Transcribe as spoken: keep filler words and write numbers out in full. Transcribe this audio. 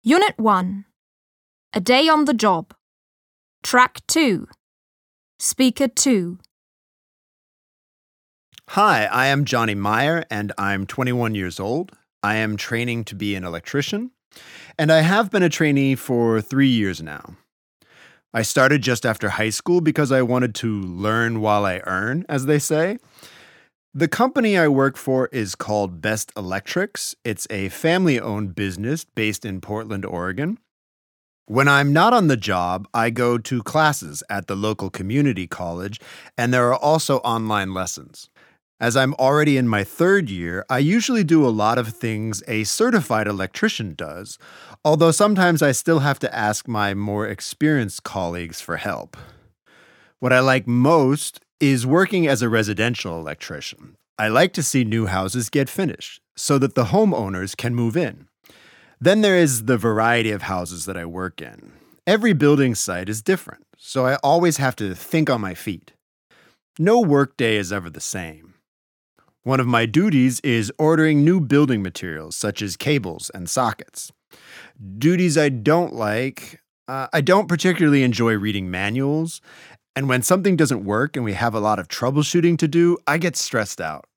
Unit one. A Day on the Job. Track two. Speaker two. Hi, I am Johnny Meyer, and I'm twenty-one years old. I am training to be an electrician, and I have been a trainee for three years now. I started just after high school because I wanted to learn while I earn, as they say. The company I work for is called Best Electrics. It's a family-owned business based in Portland, Oregon. When I'm not on the job, I go to classes at the local community college, and there are also online lessons. As I'm already in my third year, I usually do a lot of things a certified electrician does, although sometimes I still have to ask my more experienced colleagues for help. What I like most is working as a residential electrician. I like to see new houses get finished so that the homeowners can move in. Then there is the variety of houses that I work in. Every building site is different, so I always have to think on my feet. No workday is ever the same. One of my duties is ordering new building materials, such as cables and sockets. Duties I don't like, uh, I don't particularly enjoy reading manuals, and when something doesn't work and we have a lot of troubleshooting to do, I get stressed out.